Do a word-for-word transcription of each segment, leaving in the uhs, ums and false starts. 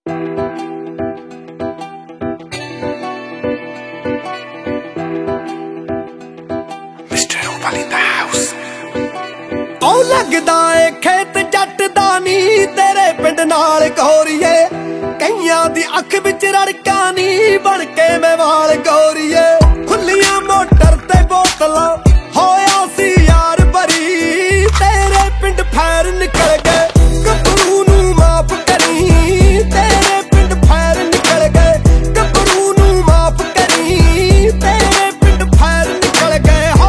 लगदा ए खेत जट दा नी तेरे पिंड नाल गोरीए कईयां दी अख विच रड़का नी बन के मैं वाल गोरीए खुलियां मोटर ते बोतलां होया सी यार भरी तेरे पिंड फैर निकल गए गभरू नू माफ करी तेरे पिंड फैर निकल गए गभरू नू माफ करी तेरे पिंड फैर निकल गए हो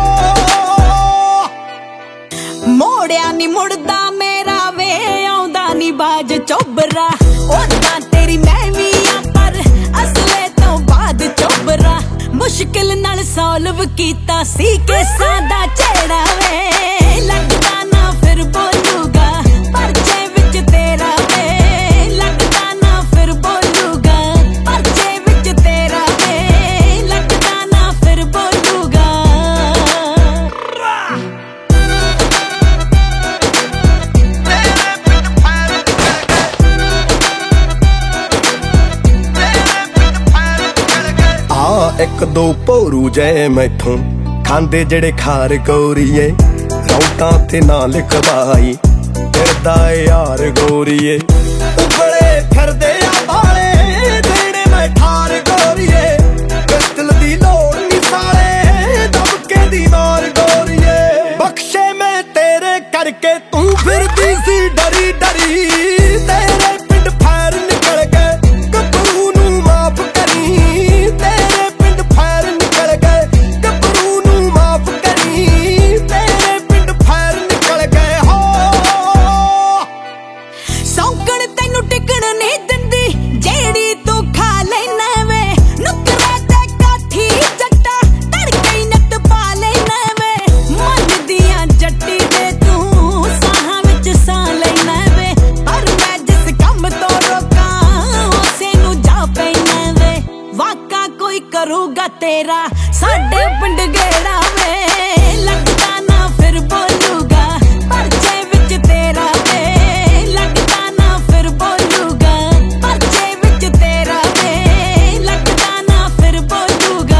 मोड़िया नी मुड़दा मेरा वे आउंदा नी बाज चोबरा ओदा तेरी मैं भी आ पर असले तो बाद चोबरा मुश्किल नाल सॉल्व कीता सी केसां दा छेड़ा वे लगदा ना फिर बोलूगा परचे विच तेरा वे लगदा ना फिर बोलूगा परचे विच तेरा वे लगदा ना फिर बोलूगा एक दो भोरू जय मैथों खांदे जड़े खार गोरीए रौतां ते ना लिखवाई फिरदा यार गोरीए उबले फिरदे आ बाले देने मैं ठार गोरीए पिस्टल दी लोड़ नी साले दबके दी मार गोरीए बख्शे मैं तेरे करके तू फिरदी सी डरी डरी तेरे पिंड फैर निकल गए गभरू नू माफ करी तेरे करूगा तेरा साडे पिंड गेड़ा वे लगदा ना फिर बोलूगा परचे विच तेरा वे लगदा ना फिर बोलूगा परचे विच तेरा वे लगदा ना फिर बोलूगा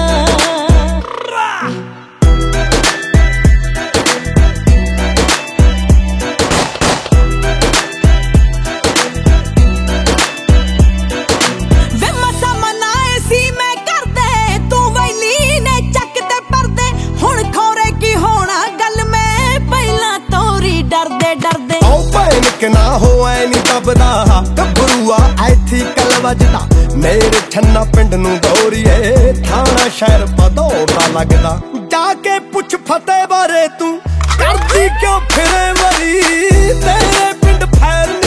वे मसा मनाए सी मैं डरदे ओ भैन के ना हो ऐ नी दबदा गभरूआ ऐथी कल वजदा मेरे छन्ना पिंड नू गोरीए थाना शहर पदौड़ा लगदा जाके पुछ फतेह बारे तू करदी क्यों फिरे मरी तेरे पिंड फैर